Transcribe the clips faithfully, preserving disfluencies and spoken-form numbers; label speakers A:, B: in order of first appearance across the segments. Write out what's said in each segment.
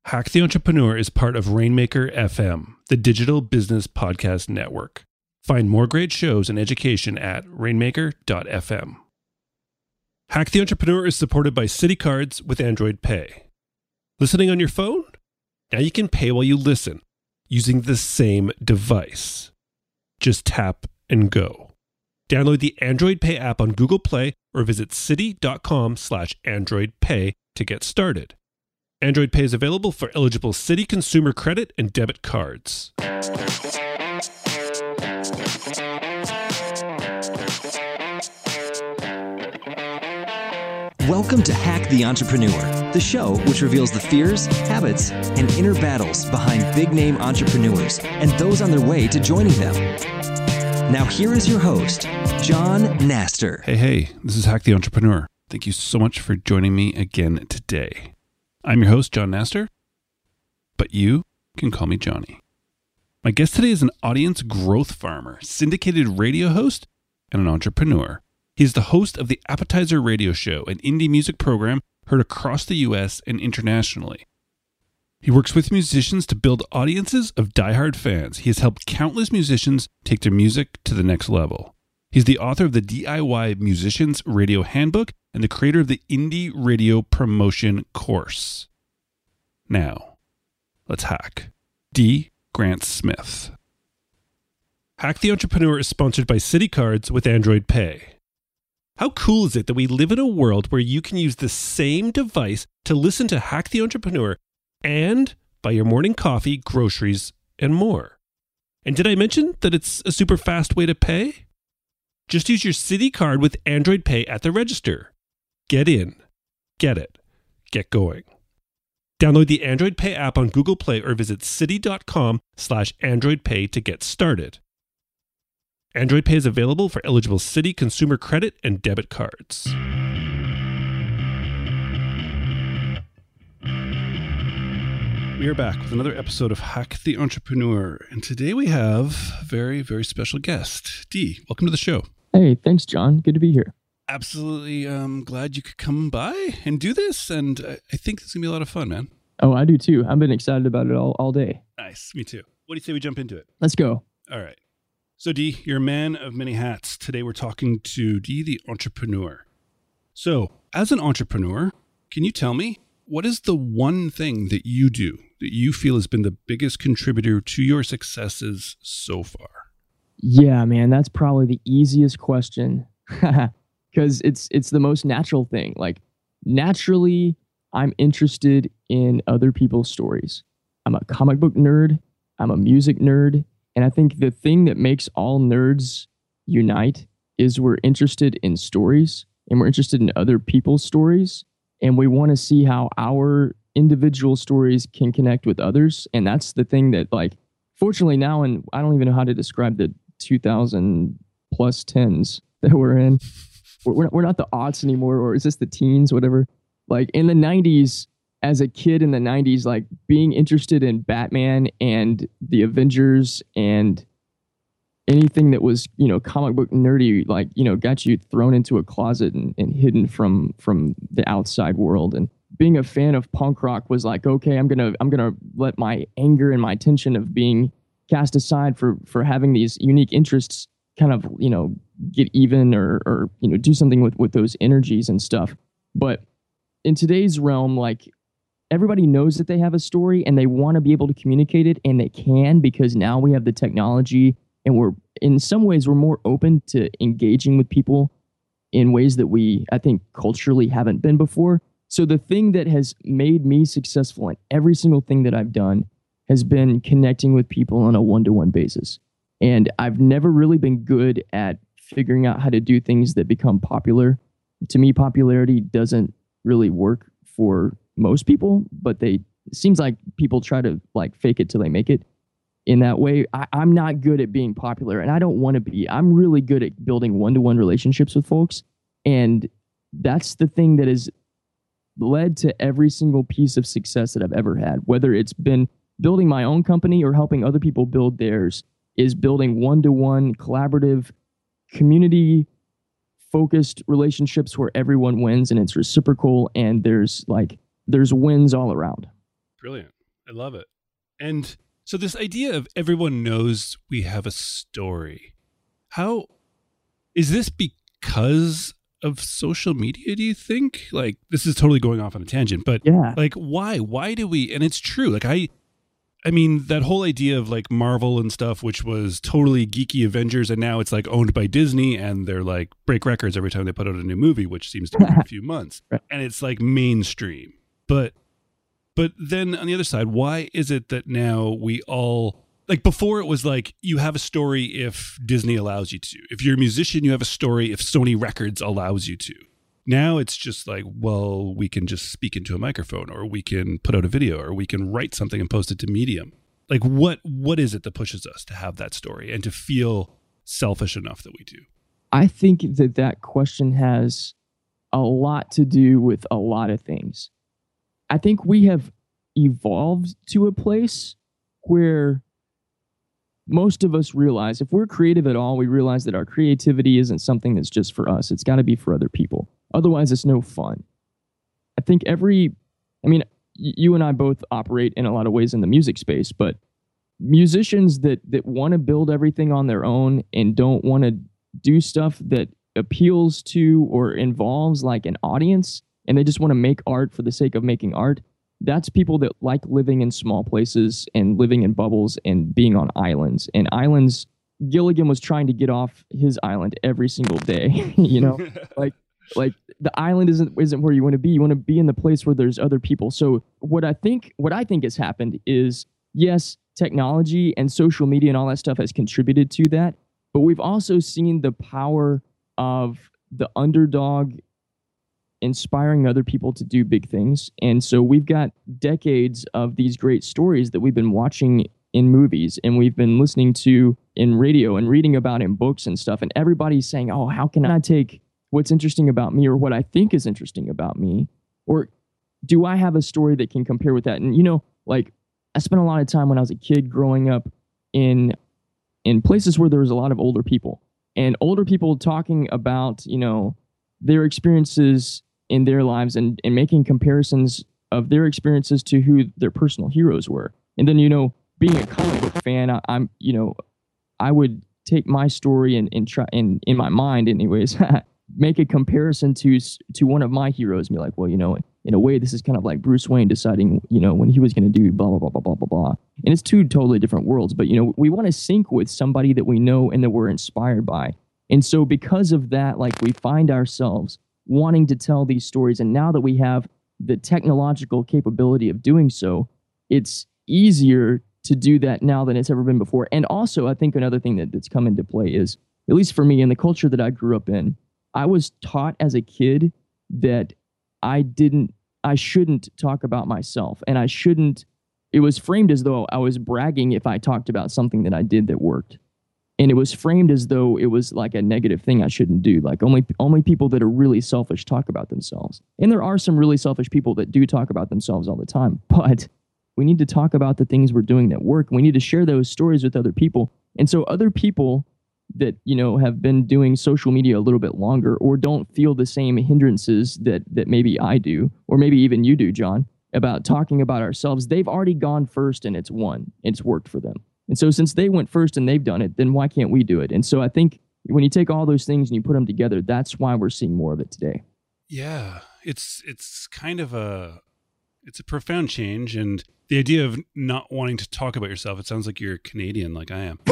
A: Hack the Entrepreneur is part of Rainmaker F M, the digital business podcast network. Find more great shows and education at rainmaker dot f m. Hack the Entrepreneur is supported by Citi Cards with Android Pay. Listening on your phone? Now you can pay while you listen using the same device. Just tap and go. Download the Android Pay app on Google Play or visit citi.com slash Android Pay to get started. Android Pay is available for eligible Citi consumer credit and debit cards.
B: Welcome to Hack the Entrepreneur, the show which reveals the fears, habits, and inner battles behind big-name entrepreneurs and those on their way to joining them. Now here is your host, John Naster.
A: Hey, hey, this is Hack the Entrepreneur. Thank you so much for joining me again today. I'm your host, John Naster, but you can call me Johnny. My guest today is an audience growth farmer, syndicated radio host, and an entrepreneur. He's the host of the Appetizer Radio Show, an indie music program heard across the U S and internationally. He works with musicians to build audiences of diehard fans. He has helped countless musicians take their music to the next level. He's the author of the D I Y Musicians Radio Handbook and the creator of the Indie Radio Promotion Course. Now, let's hack. D. Grant Smith. Hack the Entrepreneur is sponsored by Citi Cards with Android Pay. How cool is it that we live in a world where you can use the same device to listen to Hack the Entrepreneur and buy your morning coffee, groceries, and more? And did I mention that it's a super fast way to pay? Just use your Citi card with Android Pay at the register. Get in, get it, get going. Download the Android Pay app on Google Play or visit citi.com slash Android Pay to get started. Android Pay is available for eligible Citi consumer credit and debit cards. We are back with another episode of Hack the Entrepreneur, and today we have a very, very special guest. D, welcome to the show.
C: Hey, thanks, John. Good to be here.
A: Absolutely um, glad you could come by and do this, and I, I think this is going to be a lot of fun, man.
C: Oh, I do too. I've been excited about it all, all day.
A: Nice. Me too. What do you say we jump into it?
C: Let's go.
A: All right. So, D, you're a man of many hats. Today we're talking to D, the entrepreneur. So, as an entrepreneur, can you tell me, what is the one thing that you do that you feel has been the biggest contributor to your successes so far?
C: Yeah, man, that's probably the easiest question because it's it's the most natural thing. Like, naturally, I'm interested in other people's stories. I'm a comic book nerd. I'm a music nerd. And I think the thing that makes all nerds unite is we're interested in stories and we're interested in other people's stories. And we want to see how our individual stories can connect with others. And that's the thing that, like, fortunately now, and I don't even know how to describe the two thousand plus tens that we're in. We're not, we're not the aughts anymore, or is this the teens, whatever. Like in the nineties, as a kid in the nineties, like being interested in Batman and the Avengers and anything that was, you know, comic book nerdy, like, you know, got you thrown into a closet and, and hidden from from the outside world. And being a fan of punk rock was like, okay, I'm gonna I'm gonna let my anger and my tension of being cast aside for for having these unique interests kind of, you know, get even or or you know, do something with with those energies and stuff. But in today's realm, like, everybody knows that they have a story and they want to be able to communicate it, and they can, because now we have the technology. And we're, in some ways, we're more open to engaging with people in ways that we, I think, culturally haven't been before. So the thing that has made me successful in every single thing that I've done has been connecting with people on a one-to-one basis. And I've never really been good at figuring out how to do things that become popular. To me, popularity doesn't really work for most people, but they, it seems like people try to like fake it till they make it. In that way, I, I'm not good at being popular, and I don't want to be. I'm really good at building one-to-one relationships with folks, and that's the thing that has led to every single piece of success that I've ever had, whether it's been building my own company or helping other people build theirs, is building one-to-one collaborative, community-focused relationships where everyone wins and it's reciprocal, and there's like there's wins all around.
A: Brilliant. I love it. And so this idea of everyone knows we have a story, how is this because of social media, do you think? Like, this is totally going off on a tangent, but
C: yeah.
A: like, why? Why do we, and it's true, like I, I mean, that whole idea of like Marvel and stuff, which was totally geeky Avengers, and now it's like owned by Disney, and they're like break records every time they put out a new movie, which seems to be a few months,
C: right.
A: And it's like mainstream. But, but then on the other side, why is it that now we all, like before it was like you have a story if Disney allows you to. If you're a musician, you have a story if Sony Records allows you to. Now it's just like, well, we can just speak into a microphone, or we can put out a video, or we can write something and post it to Medium. Like what what is it that pushes us to have that story and to feel selfish enough that we do?
C: I think that that question has a lot to do with a lot of things. I think we have evolved to a place where most of us realize if we're creative at all, we realize that our creativity isn't something that's just for us. It's got to be for other people. Otherwise, it's no fun. I think every, I mean, you and I both operate in a lot of ways in the music space, but musicians that that want to build everything on their own and don't want to do stuff that appeals to or involves like an audience, and they just want to make art for the sake of making art, that's people that like living in small places and living in bubbles and being on islands. And islands, Gilligan was trying to get off his island every single day, you know, like, like the island isn't, isn't where you want to be. You want to be in the place where there's other people. So what I think, what I think has happened is, yes, technology and social media and all that stuff has contributed to that. But we've also seen the power of the underdog inspiring other people to do big things. And so we've got decades of these great stories that we've been watching in movies and we've been listening to in radio and reading about in books and stuff. And everybody's saying, oh, how can I take what's interesting about me or what I think is interesting about me? Or do I have a story that can compare with that? And, you know, like I spent a lot of time when I was a kid growing up in in places where there was a lot of older people and older people talking about, you know, their experiences in their lives and, and making comparisons of their experiences to who their personal heroes were. And then, you know, being a comic book fan, I, I'm, you know, I would take my story and, and try and in my mind anyways, make a comparison to, to one of my heroes and be like, well, you know, in a way, this is kind of like Bruce Wayne deciding, you know, when he was going to do blah, blah, blah, blah, blah, blah, blah. And it's two totally different worlds, but, you know, we want to sync with somebody that we know and that we're inspired by. And so because of that, like we find ourselves wanting to tell these stories. And now that we have the technological capability of doing so, it's easier to do that now than it's ever been before. And also, I think another thing that, that's come into play is, at least for me in the culture that I grew up in, I was taught as a kid that I didn't, I shouldn't talk about myself. And I shouldn't, it was framed as though I was bragging if I talked about something that I did that worked. And it was framed as though it was like a negative thing I shouldn't do. Like only only people that are really selfish talk about themselves. And there are some really selfish people that do talk about themselves all the time. But we need to talk about the things we're doing that work. We need to share those stories with other people. And so other people that, you know, have been doing social media a little bit longer or don't feel the same hindrances that that maybe I do, or maybe even you do, John, about talking about ourselves, they've already gone first and it's won. It's worked for them. And so since they went first and they've done it, then why can't we do it? And so I think when you take all those things and you put them together, that's why we're seeing more of it today.
A: Yeah, it's it's kind of a it's a profound change, and the idea of not wanting to talk about yourself. It sounds like you're Canadian, like I am.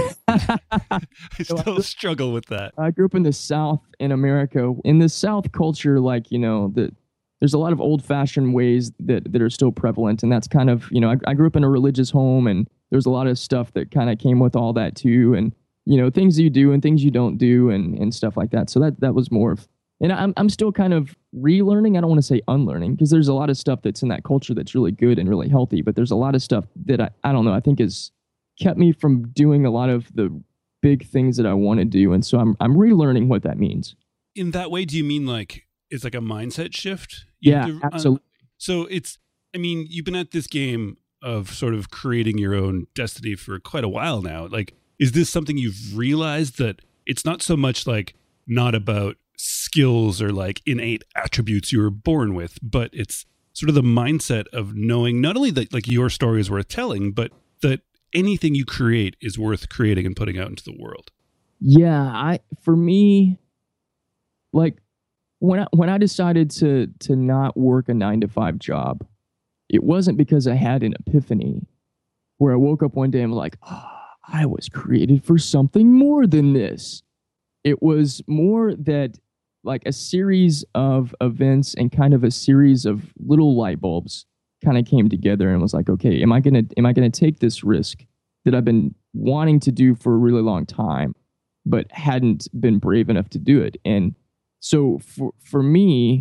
A: I still struggle with that.
C: I grew up in the South in America. In the South culture, like, you know, the there's a lot of old-fashioned ways that, that are still prevalent, and that's kind of, you know, I, I grew up in a religious home, and there's a lot of stuff that kind of came with all that too, and, you know, things you do and things you don't do and, and stuff like that. So that that was more of, and I'm I'm still kind of relearning. I don't want to say unlearning, because there's a lot of stuff that's in that culture that's really good and really healthy, but there's a lot of stuff that I, I don't know, I think has kept me from doing a lot of the big things that I want to do, and so I'm I'm relearning what that means.
A: In that way, do you mean like it's like a mindset shift? You
C: yeah,
A: to,
C: absolutely.
A: Uh, so it's, I mean, you've been at this game of sort of creating your own destiny for quite a while now. Like, is this something you've realized that it's not so much like not about skills or like innate attributes you were born with, but it's sort of the mindset of knowing not only that like your story is worth telling, but that anything you create is worth creating and putting out into the world.
C: Yeah, I for me, like when I when I decided to to not work a nine to five job, it wasn't because I had an epiphany where I woke up one day and was like, oh, I was created for something more than this. It was more that like a series of events and kind of a series of little light bulbs kind of came together and was like, okay, am I gonna am I gonna take this risk that I've been wanting to do for a really long time, but hadn't been brave enough to do it? And so for for me,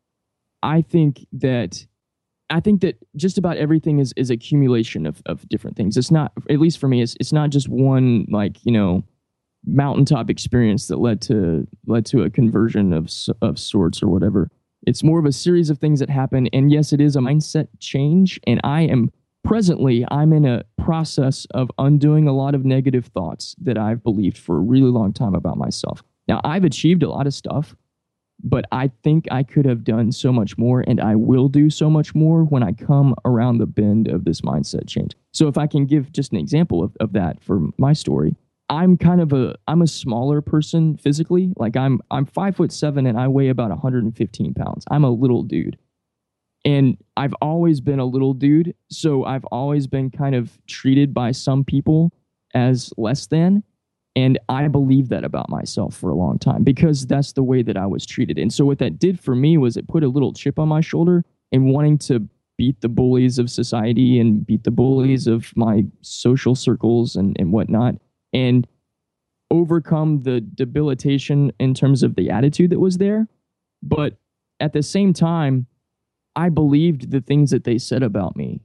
C: I think that I think that just about everything is is accumulation of of different things. It's not, at least for me, it's it's not just one like, you know, mountaintop experience that led to led to a conversion of of sorts or whatever. It's more of a series of things that happen. And yes, it is a mindset change. And I am presently, I'm in a process of undoing a lot of negative thoughts that I've believed for a really long time about myself. Now, I've achieved a lot of stuff, but I think I could have done so much more, and I will do so much more when I come around the bend of this mindset change. So if I can give just an example of, of that for my story, I'm kind of a, I'm a smaller person physically. Like I'm, I'm five foot seven and I weigh about one hundred fifteen pounds. I'm a little dude. And I've always been a little dude. So I've always been kind of treated by some people as less than. And I believed that about myself for a long time because that's the way that I was treated. And so what that did for me was it put a little chip on my shoulder and wanting to beat the bullies of society and beat the bullies of my social circles and, and whatnot, and overcome the debilitation in terms of the attitude that was there. But at the same time, I believed the things that they said about me.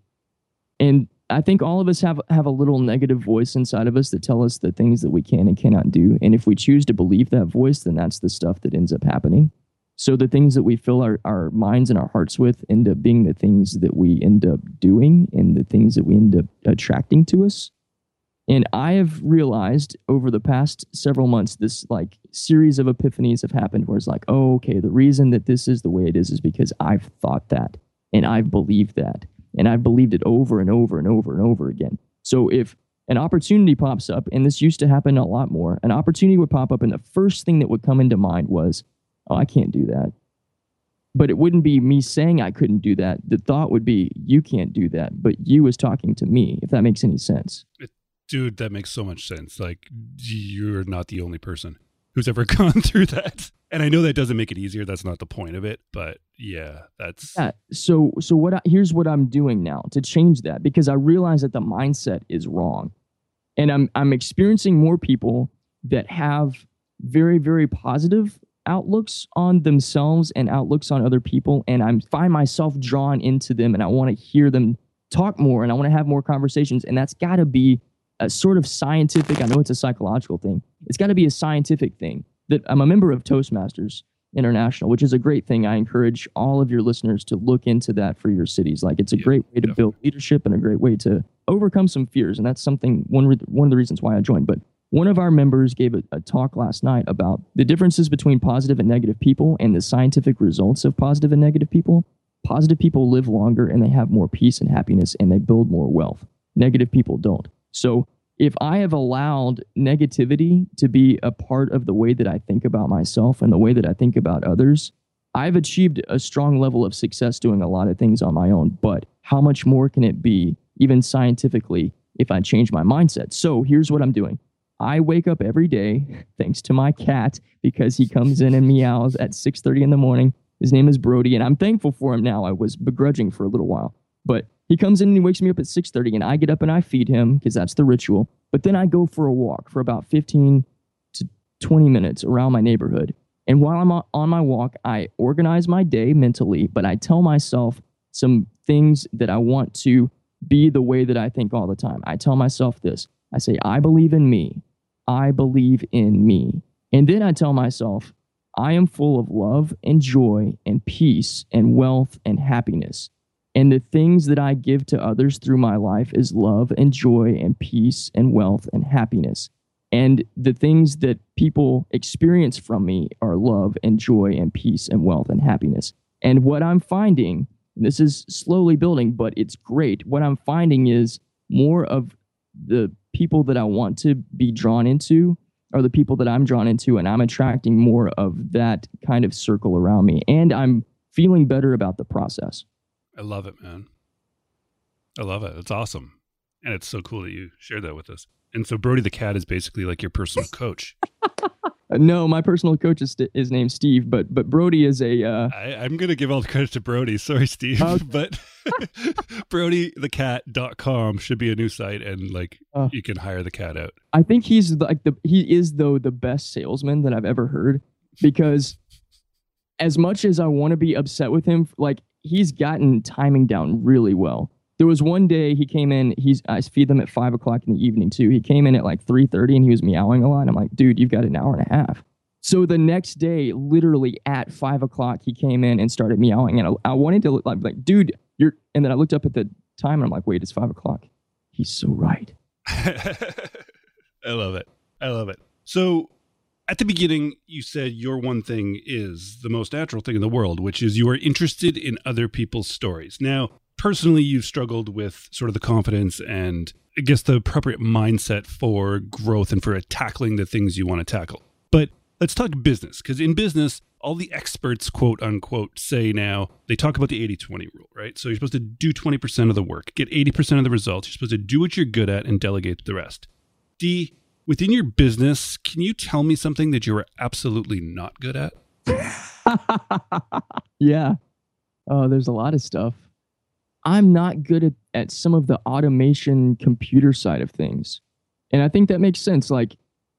C: And I think all of us have, have a little negative voice inside of us that tell us the things that we can and cannot do. And if we choose to believe that voice, then that's the stuff that ends up happening. So the things that we fill our, our minds and our hearts with end up being the things that we end up doing and the things that we end up attracting to us. And I have realized over the past several months, this like series of epiphanies have happened where it's like, oh, okay, the reason that this is the way it is is because I've thought that and I've believed that. And I've believed it over and over and over and over again. So if an opportunity pops up, and this used to happen a lot more, an opportunity would pop up and the first thing that would come into mind was, oh, I can't do that. But it wouldn't be me saying I couldn't do that. The thought would be, you can't do that, but you was talking to me, if that makes any sense.
A: It, dude, that makes so much sense. Like, you're not the only person who's ever gone through that. And I know that doesn't make it easier. That's not the point of it. But yeah, that's...
C: Yeah, so so what? I, here's what I'm doing now to change that, because I realize that the mindset is wrong. And I'm I'm experiencing more people that have very, very positive outlooks on themselves and outlooks on other people. And I find myself drawn into them and I want to hear them talk more and I want to have more conversations. And that's got to be a sort of scientific, I know it's a psychological thing. It's got to be a scientific thing. That I'm a member of Toastmasters International, which is a great thing. I encourage all of your listeners to look into that for your cities. Like, it's a yeah, great way to definitely. build leadership and a great way to overcome some fears. And that's something, one, re- one of the reasons why I joined. But one of our members gave a, a talk last night about the differences between positive and negative people and the scientific results of positive and negative people. Positive people live longer and they have more peace and happiness and they build more wealth. Negative people don't. So if I have allowed negativity to be a part of the way that I think about myself and the way that I think about others, I've achieved a strong level of success doing a lot of things on my own. But how much more can it be, even scientifically, if I change my mindset? So here's what I'm doing. I wake up every day, thanks to my cat, because he comes in and meows at six thirty in the morning. His name is Brody, and I'm thankful for him now. I was begrudging for a little while. But he comes in and he wakes me up at six thirty, and I get up and I feed him because that's the ritual. But then I go for a walk for about fifteen to twenty minutes around my neighborhood. And while I'm on my walk, I organize my day mentally, but I tell myself some things that I want to be the way that I think all the time. I tell myself this. I say, I believe in me. I believe in me. And then I tell myself, I am full of love and joy and peace and wealth and happiness. And the things that I give to others through my life is love and joy and peace and wealth and happiness. And the things that people experience from me are love and joy and peace and wealth and happiness. And what I'm finding And this is slowly building, but it's great. What I'm finding is more of the people that I want to be drawn into are the people that I'm drawn into, and I'm attracting more of that kind of circle around me. And I'm feeling better about the process.
A: I love it, man. I love it. It's awesome. And it's so cool that you shared that with us. And so Brody the cat is basically like your personal coach.
C: No, my personal coach is, is named Steve, but but Brody is a... Uh,
A: I, I'm going to give all the credit to Brody. Sorry, Steve. Uh, but brody the cat dot com should be a new site, and like uh, you can hire the cat out.
C: I think he's like the he is, though, the best salesman that I've ever heard, because as much as I want to be upset with him, like he's gotten timing down really well. There was one day he came in, he's I feed them at five o'clock in the evening too. He came in at like three thirty and he was meowing a lot. I'm like, dude, you've got an hour and a half. So the next day, literally at five o'clock, he came in and started meowing. And I, I wanted to look like, like, dude, you're, and then I looked up at the time and I'm like, wait, it's five o'clock. He's so right.
A: I love it. I love it. So at the beginning, you said your one thing is the most natural thing in the world, which is you are interested in other people's stories. Now, personally, you've struggled with sort of the confidence and I guess the appropriate mindset for growth and for tackling the things you want to tackle. But let's talk business, because in business, all the experts, quote unquote, say now, they talk about the eighty twenty rule, right? So you're supposed to do twenty percent of the work, get eighty percent of the results. You're supposed to do what you're good at and delegate the rest. D, within your business, can you tell me something that you are absolutely not good at?
C: Yeah. Oh, there's a lot of stuff. I'm not good at, at some of the automation computer side of things. And I think that makes sense. Like,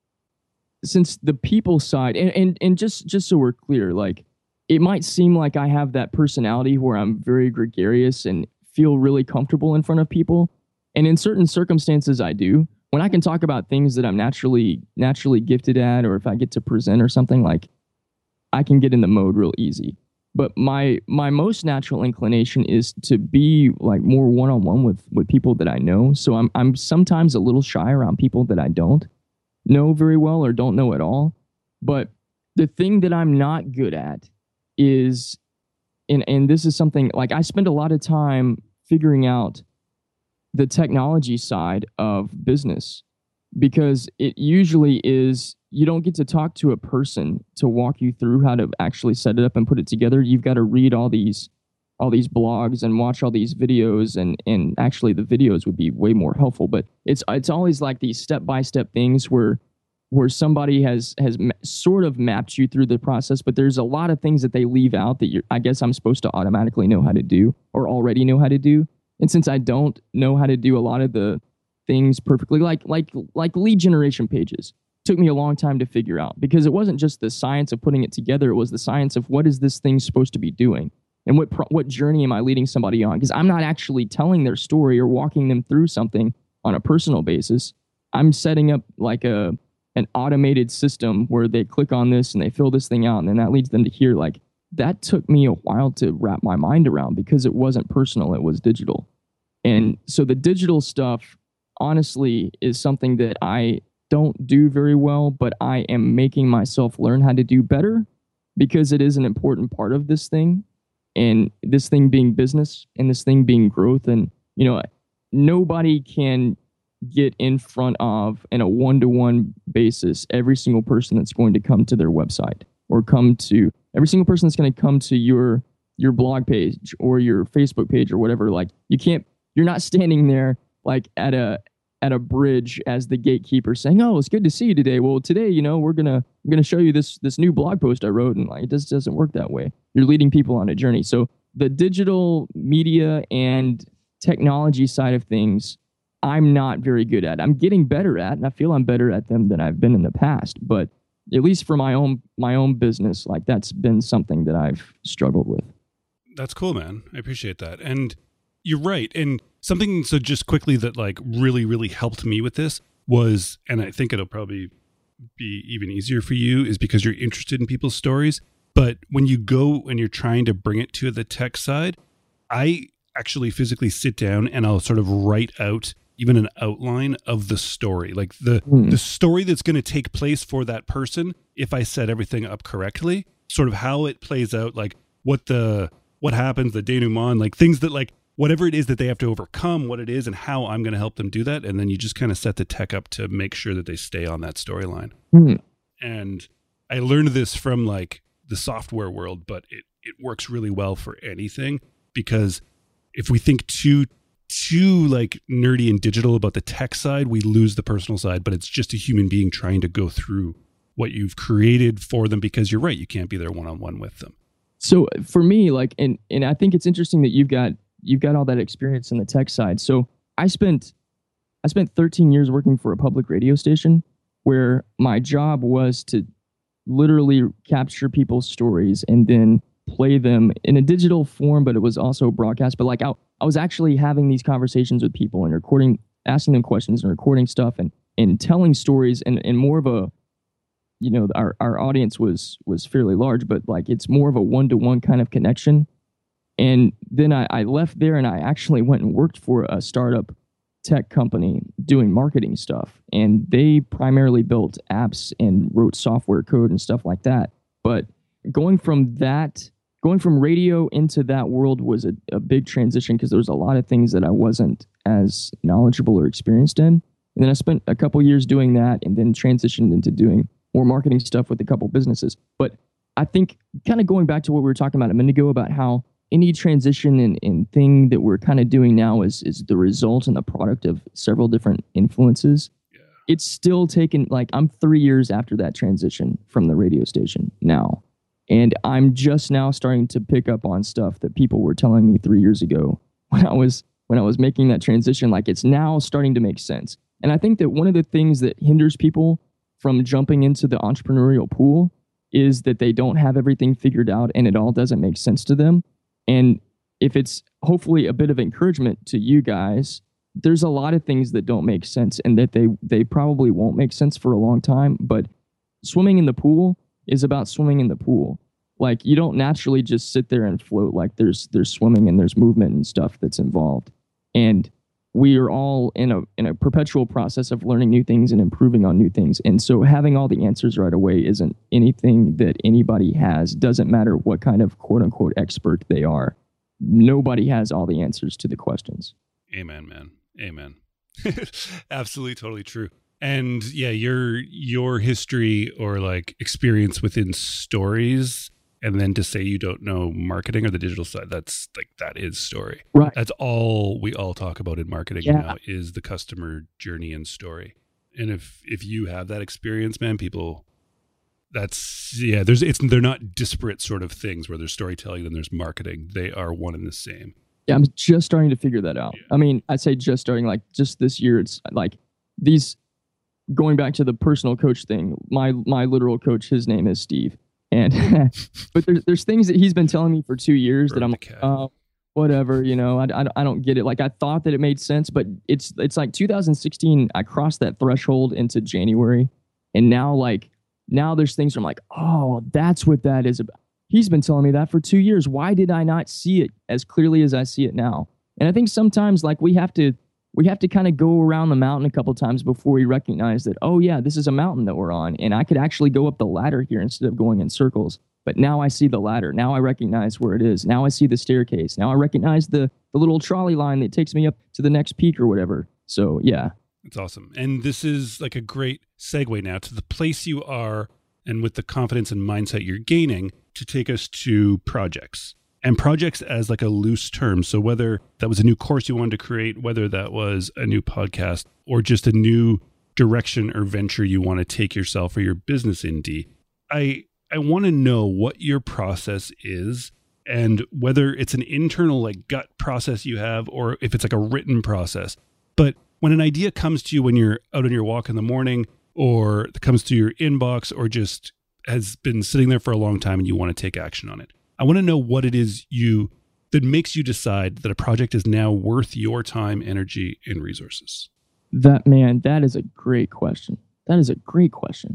C: since the people side, and, and, and just, just so we're clear, like, it might seem like I have that personality where I'm very gregarious and feel really comfortable in front of people. And in certain circumstances, I do. When I can talk about things that I'm naturally, naturally gifted at, or if I get to present or something, like, I can get in the mode real easy. But my my most natural inclination is to be like more one-on-one with, with people that I know. So I'm I'm sometimes a little shy around people that I don't know very well or don't know at all. But the thing that I'm not good at is, and, and this is something, like I spend a lot of time figuring out the technology side of business, because it usually is, you don't get to talk to a person to walk you through how to actually set it up and put it together. You've got to read all these all these blogs and watch all these videos, and and actually the videos would be way more helpful. But it's it's always like these step-by-step things where where somebody has has ma- sort of mapped you through the process, but there's a lot of things that they leave out that you're, I guess I'm supposed to automatically know how to do or already know how to do. And since I don't know how to do a lot of the things perfectly, like like like lead generation pages, took me a long time to figure out, because it wasn't just the science of putting it together. It was the science of what is this thing supposed to be doing, and what pro- what journey am I leading somebody on? Because I'm not actually telling their story or walking them through something on a personal basis. I'm setting up like a an automated system where they click on this and they fill this thing out, and then that leads them to here. Like, that took me a while to wrap my mind around, because it wasn't personal, it was digital. And so the digital stuff, honestly, is something that I don't do very well, but I am making myself learn how to do better, because it is an important part of this thing, and this thing being business and this thing being growth. And, you know, nobody can get in front of, in a one-to-one basis, every single person that's going to come to their website, or come to every single person that's going to come to your, your blog page or your Facebook page or whatever. Like, you can't, you're not standing there like at a, at a bridge as the gatekeeper saying, "Oh, it's good to see you today. Well, today, you know, we're gonna I'm gonna show you this this new blog post I wrote," and like, it just doesn't work that way. You're leading people on a journey. So the digital media and technology side of things, I'm not very good at. I'm getting better at, and I feel I'm better at them than I've been in the past. But at least for my own my own business, like, that's been something that I've struggled with.
A: That's cool, man. I appreciate that. And you're right. And something, so just quickly, that like really, really helped me with this was, and I think it'll probably be even easier for you, is because you're interested in people's stories. But when you go and you're trying to bring it to the tech side, I actually physically sit down and I'll sort of write out even an outline of the story, like the, mm. the story that's going to take place for that person. If I set everything up correctly, sort of how it plays out, like what the, what happens, the denouement, like things that like, whatever it is that they have to overcome, what it is and how I'm going to help them do that. And then you just kind of set the tech up to make sure that they stay on that storyline.
C: Hmm.
A: And I learned this from like the software world, but it, it works really well for anything, because if we think too, too like nerdy and digital about the tech side, we lose the personal side, but it's just a human being trying to go through what you've created for them, because you're right. You can't be there one-on-one with them.
C: So for me, like, and, and I think it's interesting that you've got, you've got all that experience in the tech side. So I spent, I spent thirteen years working for a public radio station where my job was to literally capture people's stories and then play them in a digital form, but it was also broadcast. But like I, I was actually having these conversations with people and recording, asking them questions and recording stuff and, and telling stories and, and more of a, you know, our, our audience was, was fairly large, but like, it's more of a one-to-one kind of connection. And then I, I left there and I actually went and worked for a startup tech company doing marketing stuff. And they primarily built apps and wrote software code and stuff like that. But going from that, going from radio into that world was a, a big transition, because there was a lot of things that I wasn't as knowledgeable or experienced in. And then I spent a couple years doing that and then transitioned into doing more marketing stuff with a couple businesses. But I think kind of going back to what we were talking about a minute ago about how any transition and, and thing that we're kind of doing now is is the result and the product of several different influences. Yeah. It's still taken, like, I'm three years after that transition from the radio station now. And I'm just now starting to pick up on stuff that people were telling me three years ago when I was when I was making that transition. Like, it's now starting to make sense. And I think that one of the things that hinders people from jumping into the entrepreneurial pool is that they don't have everything figured out and it all doesn't make sense to them. And if it's hopefully a bit of encouragement to you guys, there's a lot of things that don't make sense and that they, they probably won't make sense for a long time. But swimming in the pool is about swimming in the pool. Like, you don't naturally just sit there and float. Like, there's there's swimming and there's movement and stuff that's involved. And we are all in a in a perpetual process of learning new things and improving on new things. And so having all the answers right away isn't anything that anybody has. Doesn't matter what kind of quote unquote expert they are. Nobody has all the answers to the questions.
A: Amen, man. Amen. Absolutely, totally true. And yeah, your your history or like experience within stories, and then to say you don't know marketing or the digital side, that's like, that is story.
C: Right.
A: That's all we all talk about in marketing
C: yeah.
A: now, is the customer journey and story. And if if you have that experience, man, people, that's, yeah, there's, it's, they're not disparate sort of things where there's storytelling and there's marketing. They are one and the same.
C: Yeah, I'm just starting to figure that out. Yeah. I mean, I'd say just starting, like, just this year, it's like these, going back to the personal coach thing, my my literal coach, his name is Steve. And but there's there's things that he's been telling me for two years Burn that I'm like, oh, whatever, you know, I, I, I don't get it. Like, I thought that it made sense, but it's it's like two thousand sixteen, I crossed that threshold into January. And now, like, now there's things where I'm like, oh, that's what that is about. He's been telling me that for two years. Why did I not see it as clearly as I see it now? And I think sometimes, like, we have to we have to kind of go around the mountain a couple times before we recognize that, oh yeah, this is a mountain that we're on, and I could actually go up the ladder here instead of going in circles. But now I see the ladder. Now I recognize where it is. Now I see the staircase. Now I recognize the, the little trolley line that takes me up to the next peak or whatever. So yeah.
A: That's awesome. And this is like a great segue now to the place you are, and with the confidence and mindset you're gaining, to take us to projects. And projects as like a loose term. So whether that was a new course you wanted to create, whether that was a new podcast, or just a new direction or venture you want to take yourself or your business into, I I want to know what your process is, and whether it's an internal like gut process you have, or if it's like a written process. But when an idea comes to you when you're out on your walk in the morning, or it comes to your inbox, or just has been sitting there for a long time and you want to take action on it, I want to know what it is you that makes you decide that a project is now worth your time, energy, and resources.
C: That, man, that is a great question. That is a great question.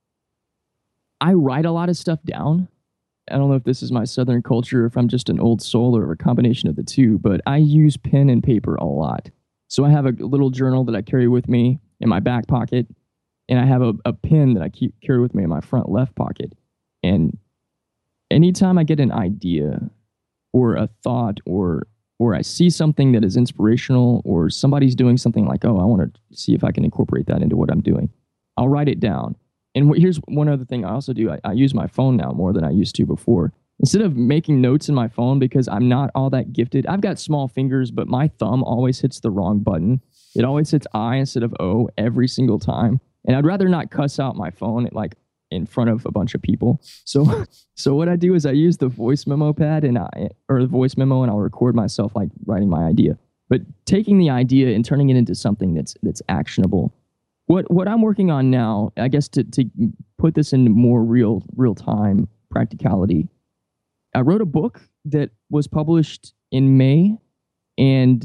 C: I write a lot of stuff down. I don't know if this is my Southern culture, or if I'm just an old soul, or a combination of the two, but I use pen and paper a lot. So I have a little journal that I carry with me in my back pocket, and I have a, a pen that I keep carry with me in my front left pocket. And anytime I get an idea, or a thought, or or I see something that is inspirational, or somebody's doing something like, oh, I want to see if I can incorporate that into what I'm doing, I'll write it down. And here's one other thing I also do. I, I use my phone now more than I used to before. Instead of making notes in my phone, because I'm not all that gifted, I've got small fingers, but my thumb always hits the wrong button. It always hits I instead of O every single time. And I'd rather not cuss out my phone like in front of a bunch of people. So so what I do is I use the voice memo pad and I or the voice memo and I'll record myself like writing my idea. But taking the idea and turning it into something that's that's actionable. What what I'm working on now, I guess to to put this into more real real time practicality, I wrote a book that was published in May, and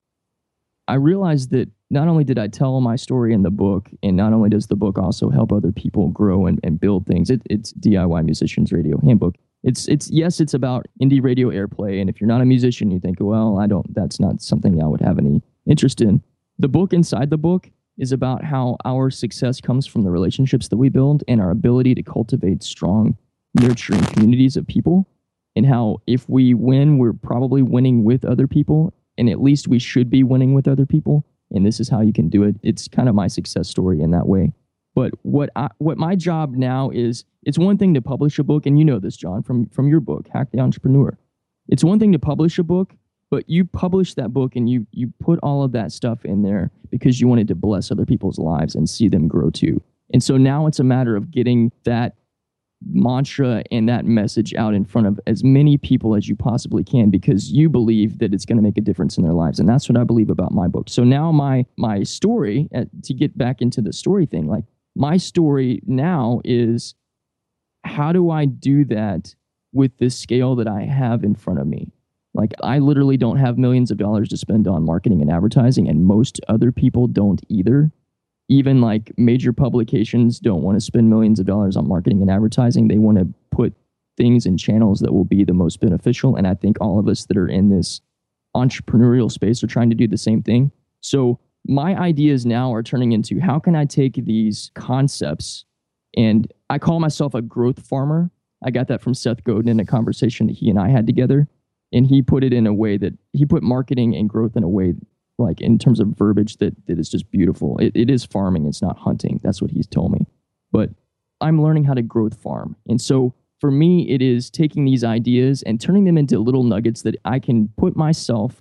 C: I realized that not only did I tell my story in the book, and not only does the book also help other people grow and, and build things, it, it's D I Y Musicians Radio Handbook. It's, it's yes, it's about indie radio airplay, and if you're not a musician, you think, well, I don't, that's not something I would have any interest in. The book inside the book is about how our success comes from the relationships that we build and our ability to cultivate strong, nurturing communities of people, and how if we win, we're probably winning with other people, and at least we should be winning with other people. And this is how you can do it. It's kind of my success story in that way. But what I, what my job now is, it's one thing to publish a book, and you know this, John, from, from your book, Hack the Entrepreneur. It's one thing to publish a book, but you publish that book and you you put all of that stuff in there because you wanted to bless other people's lives and see them grow too. And so now it's a matter of getting that mantra and that message out in front of as many people as you possibly can, because you believe that it's going to make a difference in their lives. And that's what I believe about my book. So now my my story, uh, to get back into the story thing, like my story now is, how do I do that with the scale that I have in front of me? Like, I literally don't have millions of dollars to spend on marketing and advertising, and most other people don't either. Even like major publications don't want to spend millions of dollars on marketing and advertising. They want to put things in channels that will be the most beneficial. And I think all of us that are in this entrepreneurial space are trying to do the same thing. So my ideas now are turning into, how can I take these concepts, and I call myself a growth farmer. I got that from Seth Godin in a conversation that he and I had together. And he put it in a way that he put marketing and growth in a way, like in terms of verbiage, that, that is just beautiful. It, it is farming. It's not hunting. That's what he's told me. But I'm learning how to growth farm. And so for me, it is taking these ideas and turning them into little nuggets that I can put myself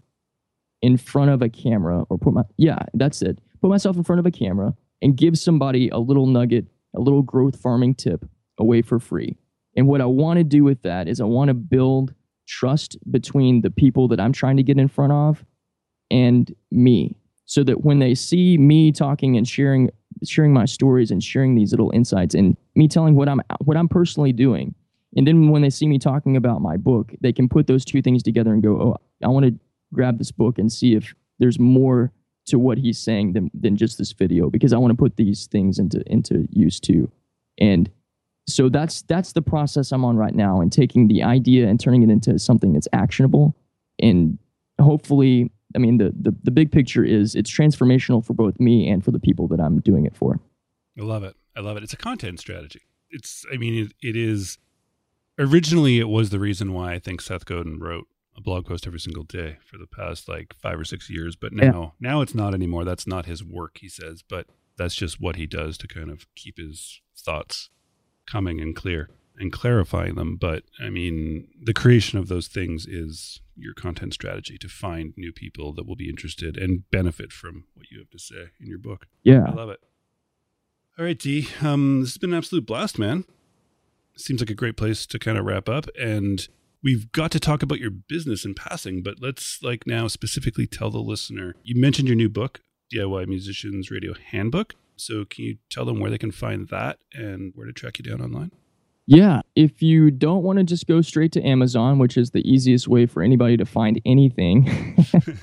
C: in front of a camera, or put my, yeah, that's it. Put myself in front of a camera and give somebody a little nugget, a little growth farming tip away for free. And what I want to do with that is I want to build trust between the people that I'm trying to get in front of and me, so that when they see me talking and sharing sharing my stories and sharing these little insights and me telling what I'm what I'm personally doing, and then when they see me talking about my book, they can put those two things together and go, oh, I want to grab this book and see if there's more to what he's saying than than just this video, because I want to put these things into into use too. And so that's that's the process I'm on right now, and taking the idea and turning it into something that's actionable. And hopefully, I mean, the, the, the big picture is it's transformational for both me and for the people that I'm doing it for.
A: I love it. I love it. It's a content strategy. It's, I mean, it, it is, originally it was the reason why I think Seth Godin wrote a blog post every single day for the past like five or six years. But now, yeah. now it's not anymore. That's not his work, he says, but that's just what he does to kind of keep his thoughts coming and clear and clarifying them. But I mean, the creation of those things is your content strategy to find new people that will be interested and benefit from what you have to say in your book.
C: Yeah.
A: I love it. All right, D, um, this has been an absolute blast, man. Seems like a great place to kind of wrap up. And we've got to talk about your business in passing, but let's like now specifically tell the listener, you mentioned your new book, D I Y Musicians Radio Handbook. So can you tell them where they can find that and where to track you down online?
C: Yeah. If you don't want to just go straight to Amazon, which is the easiest way for anybody to find anything,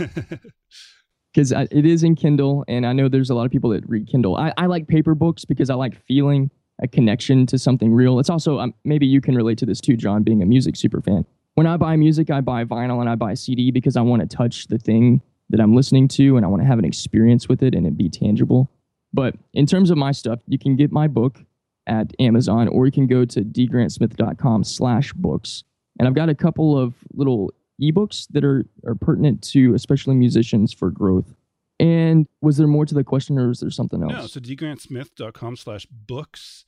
C: because it is in Kindle, and I know there's a lot of people that read Kindle. I, I like paper books because I like feeling a connection to something real. It's also, um, maybe you can relate to this too, John, being a music super fan. When I buy music, I buy vinyl and I buy C D because I want to touch the thing that I'm listening to, and I want to have an experience with it and it be tangible. But in terms of my stuff, you can get my book at Amazon, or you can go to d grant smith dot com slash books. And I've got a couple of little ebooks that are, are pertinent to especially musicians for growth. And was there more to the question, or is there something else?
A: No, so dgrantsmith.com slash books.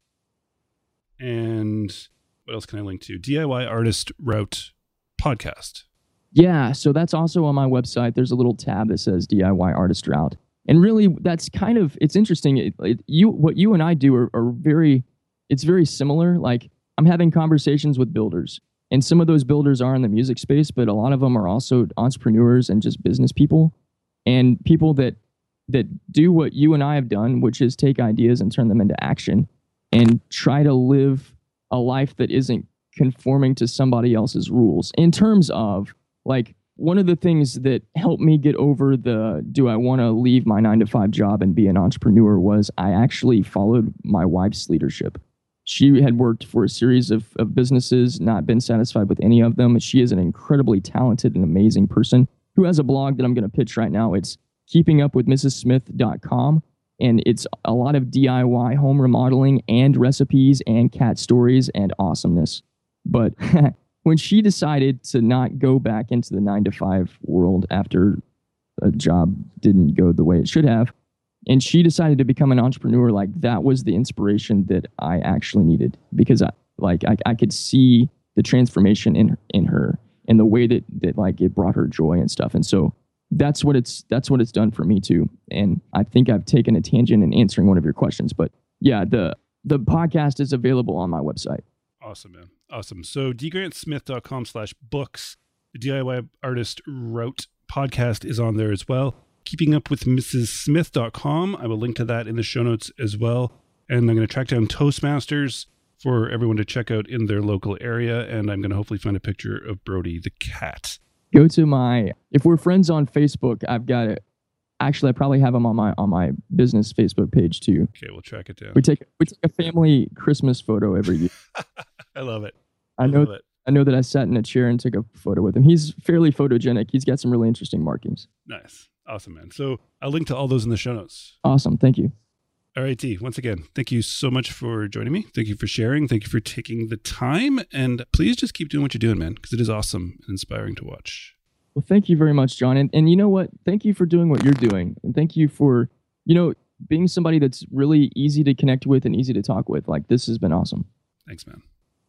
A: And what else can I link to? D I Y Artist Route Podcast.
C: Yeah, so that's also on my website. There's a little tab that says D I Y Artist Route. And really, that's kind of, it's interesting. It, it, you, what you and I do are, are very, it's very similar. Like, I'm having conversations with builders, and some of those builders are in the music space, but a lot of them are also entrepreneurs and just business people, and people that that do what you and I have done, which is take ideas and turn them into action and try to live a life that isn't conforming to somebody else's rules. In terms of, like, one of the things that helped me get over the do I want to leave my nine to five job and be an entrepreneur was I actually followed my wife's leadership. She had worked for a series of, of businesses, not been satisfied with any of them. She is an incredibly talented and amazing person who has a blog that I'm going to pitch right now. It's keeping up with missus smith dot com. And it's a lot of D I Y home remodeling and recipes and cat stories and awesomeness. But when she decided to not go back into the nine to five world after a job didn't go the way it should have, and she decided to become an entrepreneur, like, that was the inspiration that I actually needed, because I like I, I could see the transformation in in her and the way that that like it brought her joy and stuff. And so that's what it's that's what it's done for me too. And I think I've taken a tangent in answering one of your questions, but yeah, the the podcast is available on my website.
A: Awesome, man. Awesome. So dgrantsmith.com slash books. The D I Y Artist Route podcast is on there as well. Keeping up with missus smith dot com. I will link to that in the show notes as well. And I'm going to track down Toastmasters for everyone to check out in their local area. And I'm going to hopefully find a picture of Brody the cat.
C: Go to my, if we're friends on Facebook, I've got it. Actually, I probably have them on my on my business Facebook page too.
A: Okay, we'll track it down.
C: We take we take a family Christmas photo every year.
A: I love it.
C: I know
A: I, it.
C: I know that I sat in a chair and took a photo with him. He's fairly photogenic. He's got some really interesting markings.
A: Nice. Awesome, man. So I'll link to all those in the show notes.
C: Awesome. Thank you.
A: All right, D, once again, thank you so much for joining me. Thank you for sharing. Thank you for taking the time. And please just keep doing what you're doing, man, because it is awesome and inspiring to watch.
C: Well, thank you very much, John. And, and you know what? Thank you for doing what you're doing. And thank you for, you know, being somebody that's really easy to connect with and easy to talk with. Like, this has been awesome.
A: Thanks, man.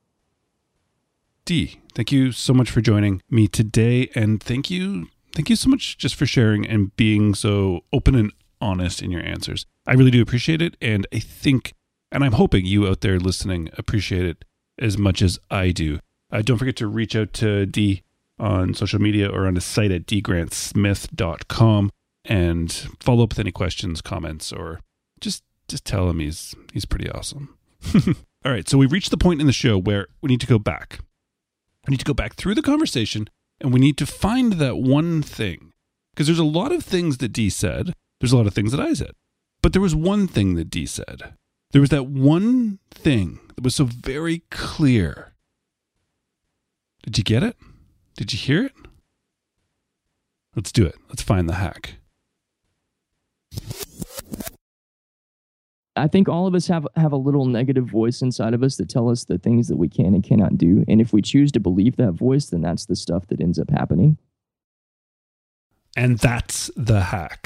A: D, thank you so much for joining me today. And thank you, thank you so much just for sharing and being so open and honest in your answers. I really do appreciate it. And I think, and I'm hoping you out there listening appreciate it as much as I do. Uh, don't forget to reach out to D on social media or on the site at d grant smith dot com and follow up with any questions, comments, or just just tell him he's he's pretty awesome. All right, so we've reached the point in the show where we need to go back. We need to go back through the conversation, and we need to find that one thing. Because there's a lot of things that D said. There's a lot of things that I said. But there was one thing that D said. There was that one thing that was so very clear. Did you get it? Did you hear it? Let's do it. Let's find the hack.
C: I think all of us have, have a little negative voice inside of us that tell us the things that we can and cannot do. And if we choose to believe that voice, then that's the stuff that ends up happening.
A: And that's the hack.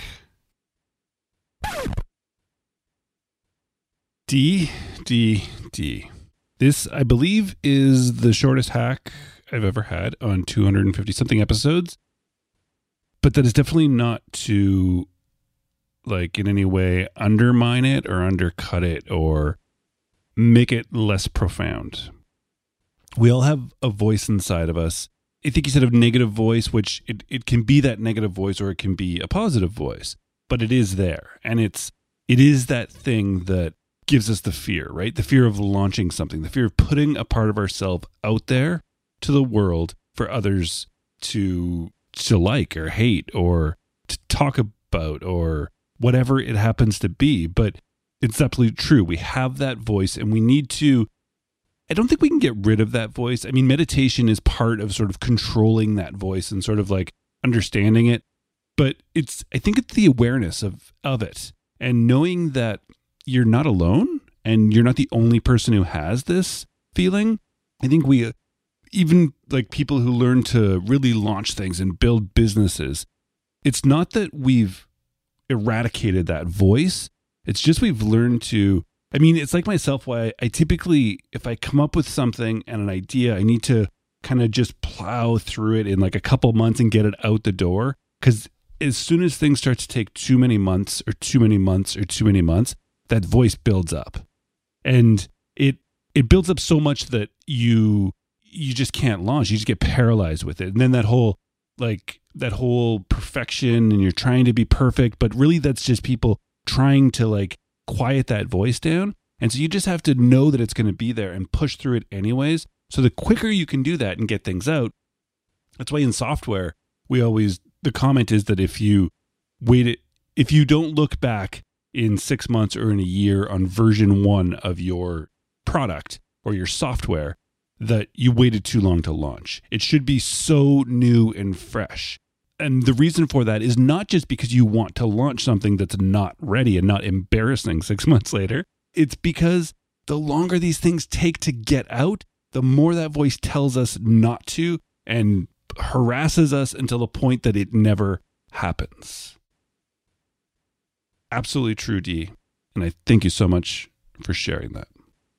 A: D, D, D. This, I believe, is the shortest hack I've ever had on two hundred fifty something episodes. But that is definitely not to, like, in any way undermine it or undercut it or make it less profound. We all have a voice inside of us. I think you said a negative voice, which it, it can be that negative voice or it can be a positive voice, but it is there. And it's, it is that thing that gives us the fear, right? The fear of launching something, the fear of putting a part of ourselves out there to the world for others to to like or hate or to talk about or whatever it happens to be. But it's absolutely true. We have that voice and we need to, I don't think we can get rid of that voice. I mean, meditation is part of sort of controlling that voice and sort of like understanding it. But it's, I think it's the awareness of, of it and knowing that you're not alone and you're not the only person who has this feeling. I think we, even like people who learn to really launch things and build businesses, it's not that we've eradicated that voice. It's just we've learned to, I mean, it's like myself, why I, I typically, if I come up with something and an idea, I need to kind of just plow through it in like a couple months and get it out the door. Because as soon as things start to take too many months or too many months or too many months, that voice builds up. And it it builds up so much that you you just can't launch. You just get paralyzed with it. And then that whole like that whole perfection, and you're trying to be perfect, but really that's just people trying to like quiet that voice down. And so you just have to know that it's going to be there and push through it anyways. So the quicker you can do that and get things out, that's why in software, we always, the comment is that if you wait it, if you don't look back in six months or in a year on version one of your product or your software, that you waited too long to launch. It should be so new and fresh. And the reason for that is not just because you want to launch something that's not ready and not embarrassing six months later. It's because the longer these things take to get out, the more that voice tells us not to and harasses us until the point that it never happens. Absolutely true, D. And I thank you so much for sharing that.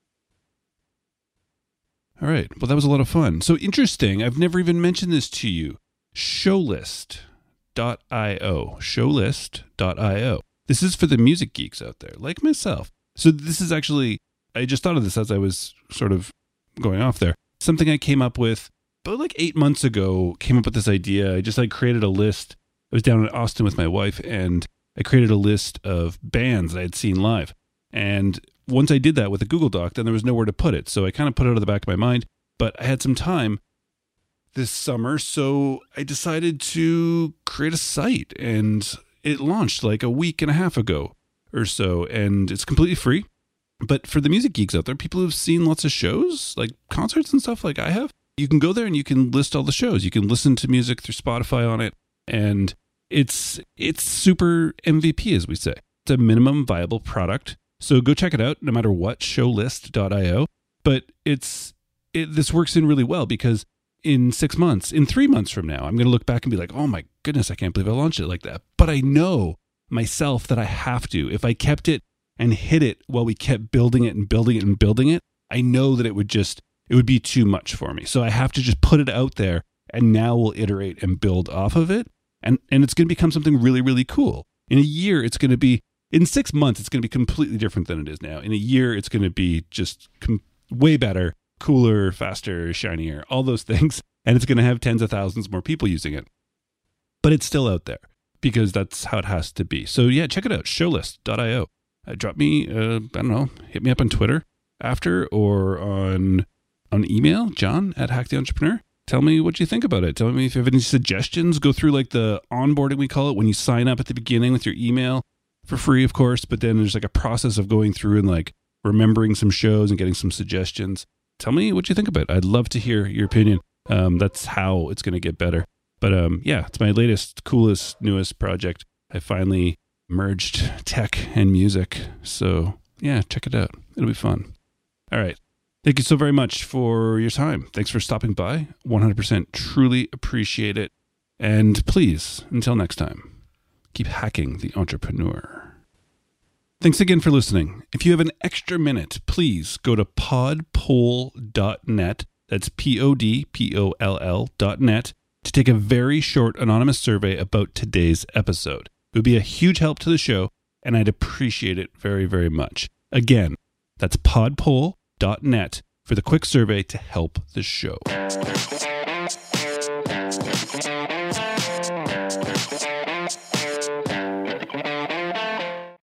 A: All right. Well, that was a lot of fun. So interesting. I've never even mentioned this to you. Showlist dot io. Showlist dot io. This is for the music geeks out there, like myself. So this is actually, I just thought of this as I was sort of going off there. Something I came up with about like eight months ago, came up with this idea. I just like created a list. I was down in Austin with my wife, and I created a list of bands that I had seen live. And once I did that with a Google Doc, then there was nowhere to put it. So I kind of put it out of the back of my mind, but I had some time this summer. So I decided to create a site, and it launched like a week and a half ago or so. And it's completely free. But for the music geeks out there, people who've seen lots of shows, like concerts and stuff like I have, you can go there and you can list all the shows. You can listen to music through Spotify on it. And it's it's super M V P, as we say. It's a minimum viable product. So go check it out, no matter what, showlist dot io. But it's it, this works in really well because in six months, in three months from now, I'm going to look back and be like, oh my goodness, I can't believe I launched it like that. But I know myself that I have to. If I kept it and hid it while we kept building it and building it and building it, I know that it would just, it would be too much for me. So I have to just put it out there, and now we'll iterate and build off of it. And, and it's going to become something really, really cool. In a year, it's going to be, in six months, it's going to be completely different than it is now. In a year, it's going to be just com- way better, cooler, faster, shinier, all those things. And it's going to have tens of thousands more people using it. But it's still out there because that's how it has to be. So yeah, check it out, showlist dot io. Uh, drop me, uh, I don't know, hit me up on Twitter after, or on on email, John at Hack the Entrepreneur. Tell me what you think about it. Tell me if you have any suggestions. Go through like the onboarding, we call it, when you sign up at the beginning with your email for free, of course. But then there's like a process of going through and like remembering some shows and getting some suggestions. Tell me what you think about it. I'd love to hear your opinion. Um, that's how it's going to get better. But um, yeah, it's my latest, coolest, newest project. I finally merged tech and music. So yeah, check it out. It'll be fun. All right. Thank you so very much for your time. Thanks for stopping by. one hundred percent truly appreciate it. And please, until next time, keep hacking the entrepreneur. Thanks again for listening. If you have an extra minute, please go to podpoll dot net. That's P O D P O L L dot net to take a very short anonymous survey about today's episode. It would be a huge help to the show, and I'd appreciate it very, very much. Again, that's podpoll dot net for the quick survey to help the show.